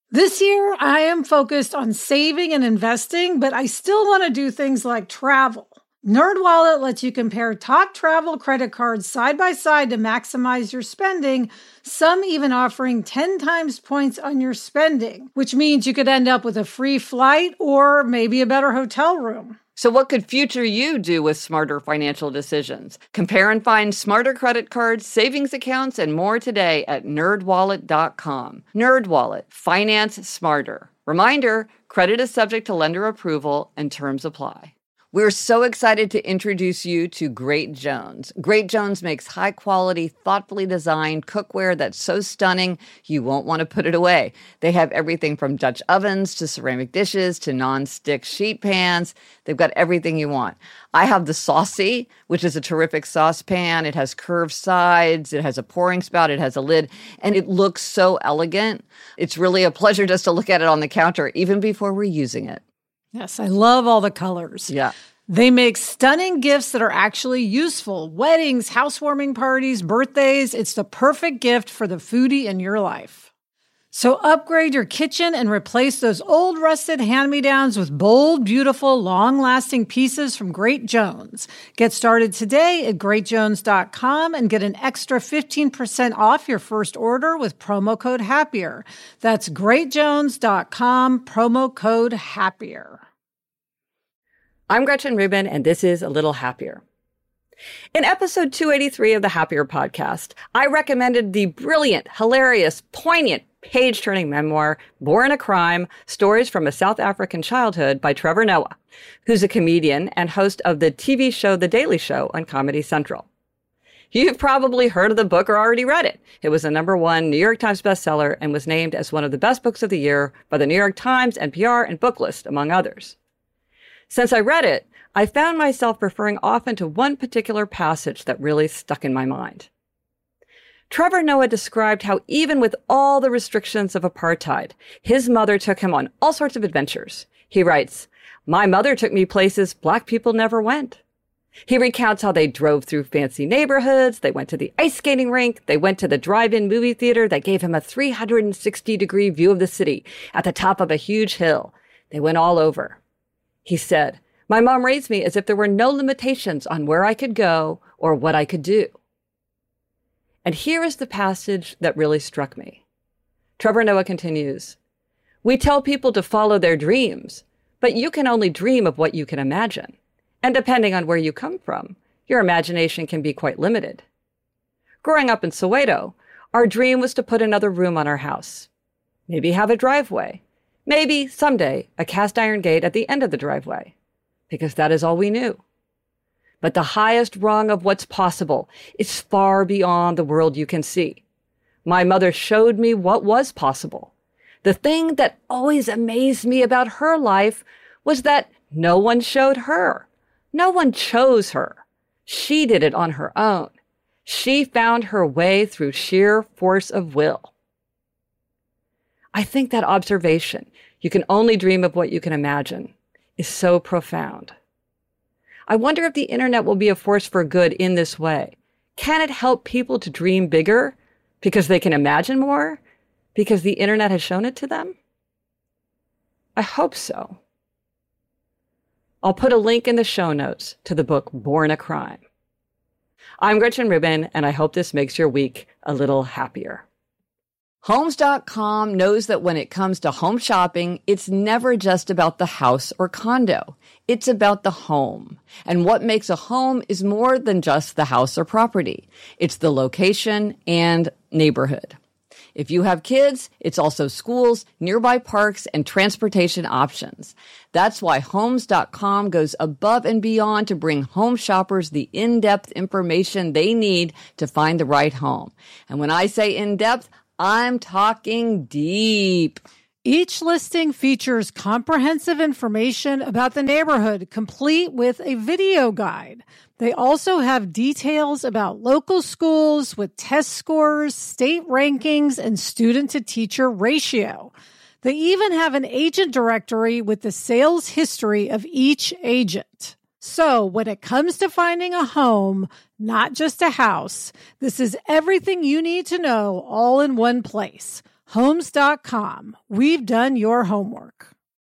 This year, I am focused on saving and investing, but I still want to do things like travel. NerdWallet lets you compare top travel credit cards side by side to maximize your spending, some even offering 10 times points on your spending, which means you could end up with a free flight or maybe a better hotel room. So what could future you do with smarter financial decisions? Compare and find smarter credit cards, savings accounts, and more today at nerdwallet.com. NerdWallet, finance smarter. Reminder, credit is subject to lender approval and terms apply. We're so excited to introduce you to Great Jones. Great Jones makes high-quality, thoughtfully designed cookware that's so stunning you won't want to put it away. They have everything from Dutch ovens to ceramic dishes to non-stick sheet pans. They've got everything you want. I have the Saucy, which is a terrific saucepan. It has curved sides, it has a pouring spout, it has a lid, and it looks so elegant. It's really a pleasure just to look at it on the counter, even before we're using it. Yes, I love all the colors. Yeah. They make stunning gifts that are actually useful. Weddings, housewarming parties, birthdays. It's the perfect gift for the foodie in your life. So upgrade your kitchen and replace those old rusted hand-me-downs with bold, beautiful, long-lasting pieces from Great Jones. Get started today at greatjones.com and get an extra 15% off your first order with promo code HAPPIER. That's greatjones.com, promo code HAPPIER. I'm Gretchen Rubin, and this is A Little Happier. In episode 283 of the Happier podcast, I recommended the brilliant, hilarious, poignant, page-turning memoir, Born a Crime, Stories from a South African Childhood by Trevor Noah, who's a comedian and host of the TV show The Daily Show on Comedy Central. You've probably heard of the book or already read it. It was a #1 New York Times bestseller and was named as one of the best books of the year by the New York Times, NPR, and Booklist, among others. Since I read it, I found myself referring often to one particular passage that really stuck in my mind. Trevor Noah described how even with all the restrictions of apartheid, his mother took him on all sorts of adventures. He writes, "My mother took me places Black people never went." He recounts how they drove through fancy neighborhoods, they went to the ice skating rink, they went to the drive-in movie theater that gave him a 360-degree view of the city at the top of a huge hill. They went all over. He said, "My mom raised me as if there were no limitations on where I could go or what I could do." And here is the passage that really struck me. Trevor Noah continues, "We tell people to follow their dreams, but you can only dream of what you can imagine. And depending on where you come from, your imagination can be quite limited. Growing up in Soweto, our dream was to put another room on our house. Maybe have a driveway. Maybe, someday, a cast iron gate at the end of the driveway. Because that is all we knew. But the highest rung of what's possible is far beyond the world you can see. My mother showed me what was possible. The thing that always amazed me about her life was that no one showed her. No one chose her. She did it on her own. She found her way through sheer force of will." I think that observation, you can only dream of what you can imagine, is so profound. I wonder if the internet will be a force for good in this way. Can it help people to dream bigger because they can imagine more? Because the internet has shown it to them? I hope so. I'll put a link in the show notes to the book Born a Crime. I'm Gretchen Rubin, and I hope this makes your week a little happier. Homes.com knows that when it comes to home shopping, it's never just about the house or condo. It's about the home. And what makes a home is more than just the house or property. It's the location and neighborhood. If you have kids, it's also schools, nearby parks, and transportation options. That's why Homes.com goes above and beyond to bring home shoppers the in-depth information they need to find the right home. And when I say in-depth, I'm talking deep. Each listing features comprehensive information about the neighborhood, complete with a video guide. They also have details about local schools with test scores, state rankings, and student-to-teacher ratio. They even have an agent directory with the sales history of each agent. So when it comes to finding a home, not just a house, this is everything you need to know all in one place. Homes.com. We've done your homework.